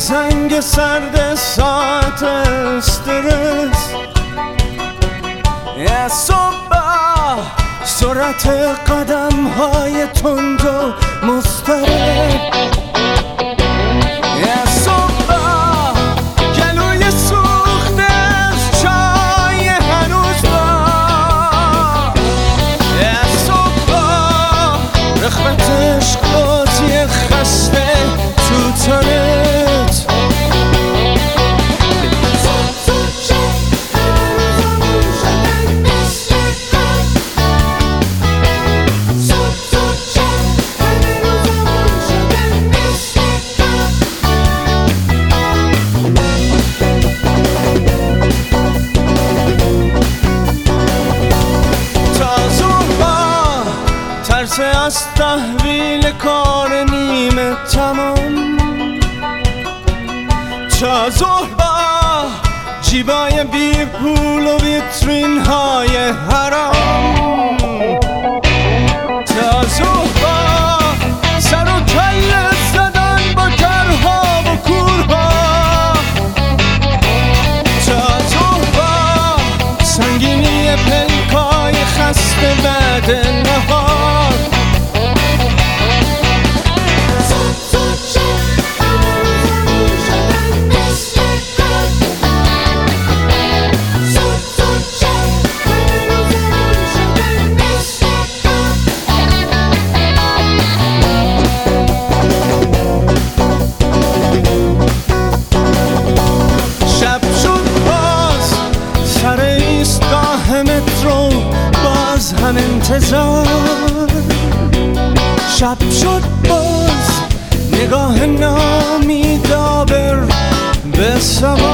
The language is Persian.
زنگ سرد ساعت استرس، یه صبح سرعت قدم های تند و مضطرب، یه صبح گلوی سوخته از چای هنوز با، یه صبح رخبت عشق بازی خسته تو تنت، ترس از تحویل کار نیمه تمام، تا ظهر جیبای بی پول و ویترین های حرام، تا ظهر سر و کله زدن با کرها و کورها، تا ظهر سنگینی پلکای خسته بعد نهار، مترو باز هم انتظار، شب شد باز نگاه نامیدابر به سوار.